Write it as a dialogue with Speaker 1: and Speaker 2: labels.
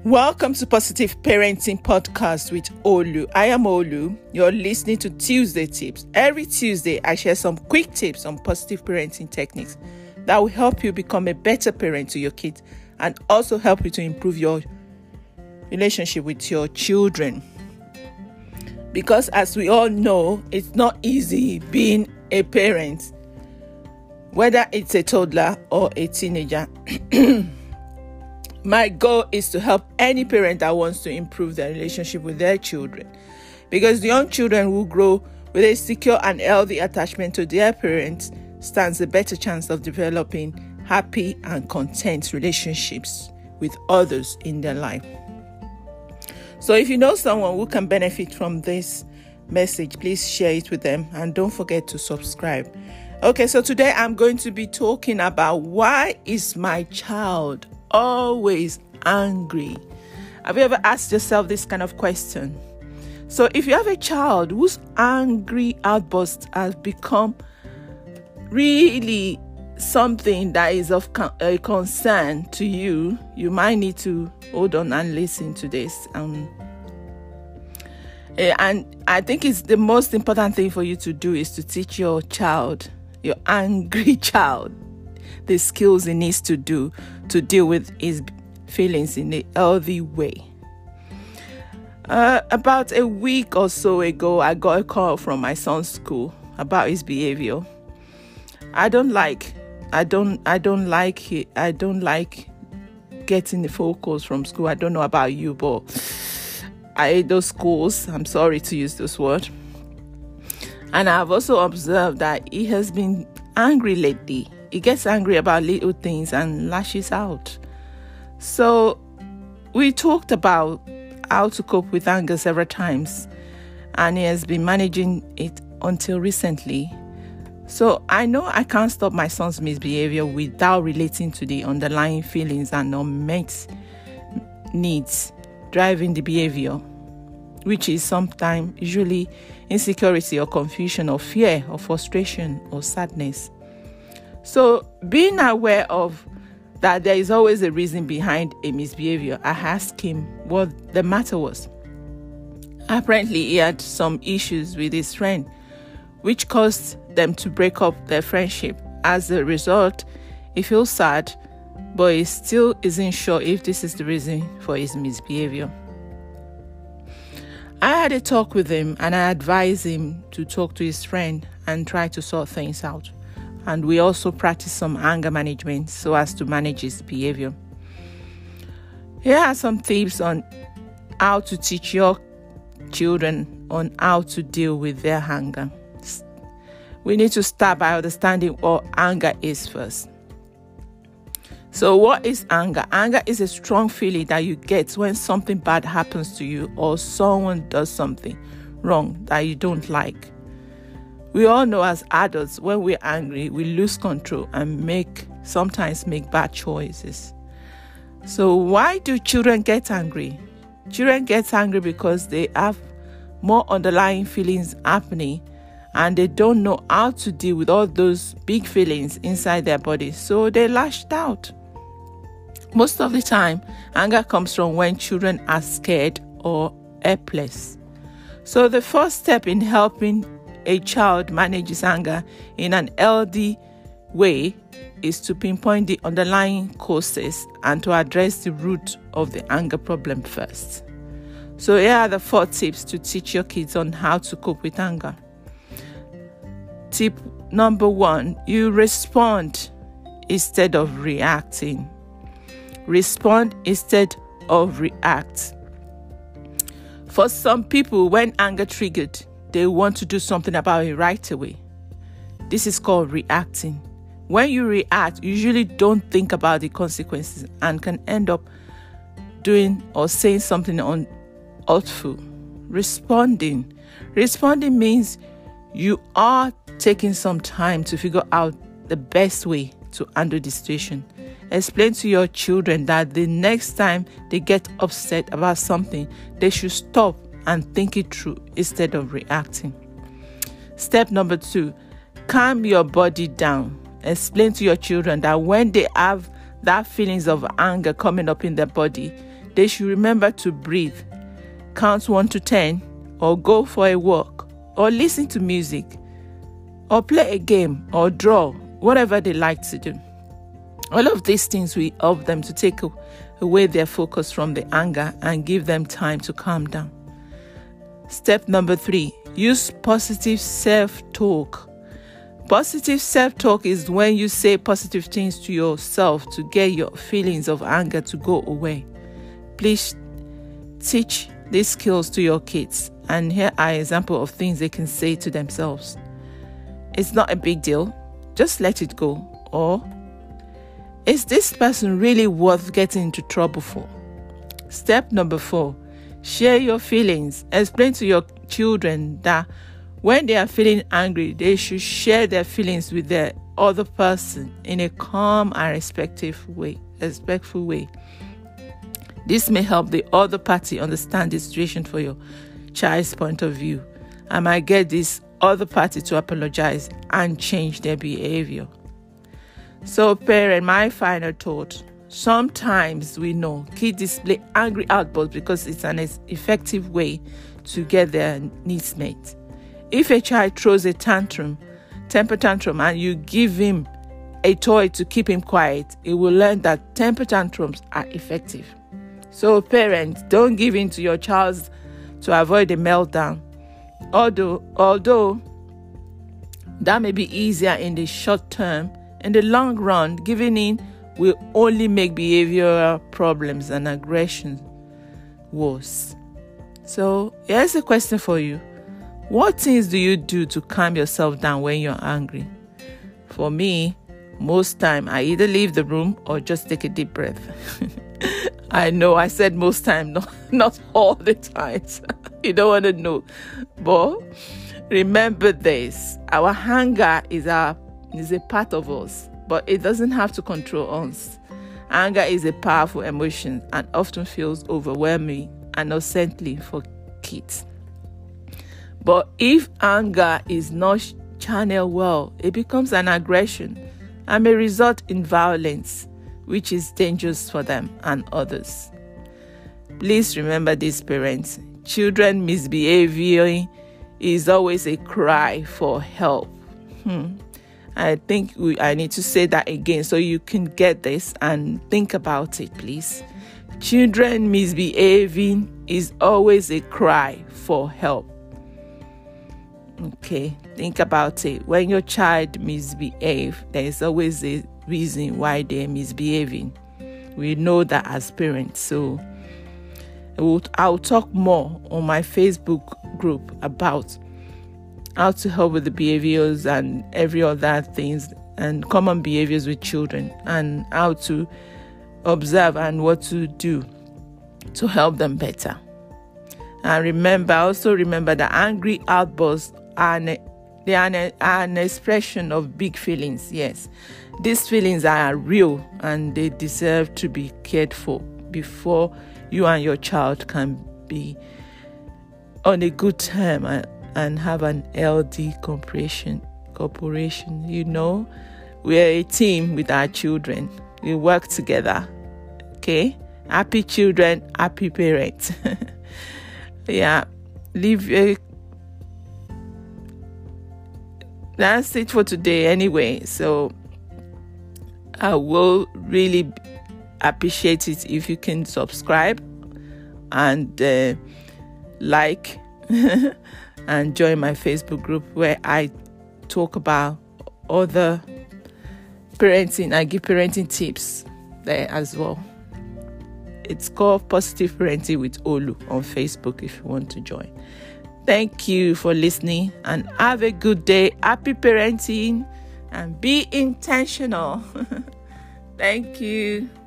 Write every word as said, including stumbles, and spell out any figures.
Speaker 1: Welcome to Positive Parenting Podcast with Olu. I am Olu. You're listening to Tuesday Tips. Every Tuesday, I share some quick tips on positive parenting techniques that will help you become a better parent to your kids and also help you to improve your relationship with your children. Because as we all know, it's not easy being a parent, whether it's a toddler or a teenager. My goal is to help any parent that wants to improve their relationship with their children, because the young children who grow with a secure and healthy attachment to their parents stands a better chance of developing happy and content relationships with others in their life. So if you know someone who can benefit from this message, please share it with them and don't forget to subscribe. Okay, so today I'm going to be talking about why is my child always angry? Have you ever asked yourself this kind of question? So if you have a child whose angry outbursts have become really something that is of con- a concern to you, you might need to hold on and listen to this. Um, and I think it's the most important thing for you to do is to teach your child, your angry child, the skills he needs to do to deal with his feelings in a healthy way. Uh, about a week or so ago, I got a call from my son's school about his behavior. I don't like, I don't, I don't like it. I don't like getting the phone calls from school. I don't know about you, but I hate those schools. I'm sorry to use this word. And I've also observed that he has been angry lately. He gets angry about little things and lashes out. So we talked about how to cope with anger several times, and he has been managing it until recently. So I know I can't stop my son's misbehavior without relating to the underlying feelings and unmet needs driving the behavior, which is sometimes usually insecurity or confusion or fear or frustration or sadness. So being aware of that there is always a reason behind a misbehavior, I asked him what the matter was. Apparently, he had some issues with his friend, which caused them to break up their friendship. As a result, he feels sad, but he still isn't sure if this is the reason for his misbehavior. I had a talk with him and I advised him to talk to his friend and try to sort things out. And we also practice some anger management so as to manage his behavior. Here are some tips on how to teach your children on how to deal with their anger. We need to start by understanding what anger is first. So what is anger? Anger is a strong feeling that you get when something bad happens to you or someone does something wrong that you don't like. We all know as adults, when we're angry, we lose control and make sometimes make bad choices. So why do children get angry? Children get angry because they have more underlying feelings happening and they don't know how to deal with all those big feelings inside their body. So they lashed out. Most of the time, anger comes from when children are scared or helpless. So the first step in helping a child manages anger in an healthy way is to pinpoint the underlying causes and to address the root of the anger problem first. So here are the four tips to teach your kids on how to cope with anger. Tip number one, you respond instead of reacting. Respond instead of react. For some people, when anger triggered, they want to do something about it right away. This is called reacting. When you react, you usually don't think about the consequences and can end up doing or saying something unhelpful. Responding. Responding means you are taking some time to figure out the best way to handle the situation. Explain to your children that the next time they get upset about something, they should stop and think it through instead of reacting. Step number two, calm your body down. Explain to your children that when they have that feelings of anger coming up in their body, they should remember to breathe, count one to ten, or go for a walk, or listen to music, or play a game, or draw, whatever they like to do. All of these things will help them to take away their focus from the anger and give them time to calm down. Step number three, use positive self-talk. Positive self-talk is when you say positive things to yourself to get your feelings of anger to go away. Please teach these skills to your kids, and here are examples of things they can say to themselves. It's not a big deal, just let it go. Or, is this person really worth getting into trouble for? Step number four, share your feelings. Explain to your children that when they are feeling angry, they should share their feelings with the other person in a calm and respectful way. Respectful way. This may help the other party understand the situation for your child's point of view, and might get this other party to apologize and change their behavior. So, parent, my final thought. Sometimes we know kids display angry outbursts because it's an effective way to get their needs met. If a child throws a tantrum, temper tantrum, and you give him a toy to keep him quiet, he will learn that temper tantrums are effective. So, parents, don't give in to your child to avoid a meltdown. Although, although that may be easier in the short term, in the long run, giving in will only make behavioral problems and aggression worse. So, here's a question for you. What things do you do to calm yourself down when you're angry? For me, most time I either leave the room or just take a deep breath. I know I said most time, not, not all the times. You don't want to know. But remember this, our anger is, our, is a part of us, but it doesn't have to control us. Anger is a powerful emotion and often feels overwhelming and unsettling for kids. But if anger is not channeled well, it becomes an aggression and may result in violence, which is dangerous for them and others. Please remember this, parents. Children misbehaving is always a cry for help. Hmm. I think we, I need to say that again so you can get this and think about it, please. Children misbehaving is always a cry for help. Okay, think about it. When your child misbehaves, there is always a reason why they're misbehaving. We know that as parents. So I'll, I'll talk more on my Facebook group about how to help with the behaviors and every other things and common behaviors with children, and how to observe and what to do to help them better. And remember, also remember that angry outbursts are an, they are an, are an expression of big feelings. Yes, these feelings are real and they deserve to be cared for before you and your child can be on a good term and, and have an healthy cooperation. Cooperation, you know, we're a team with our children. We work together. Okay, happy children, happy parents. Yeah, leave. Uh, that's it for today, anyway. So I will really appreciate it if you can subscribe and uh, like and join my Facebook group where I talk about other parenting. I give parenting tips there as well. It's called Positive Parenting with Olu on Facebook if you want to join. Thank you for listening and have a good day. Happy parenting and be intentional. Thank you.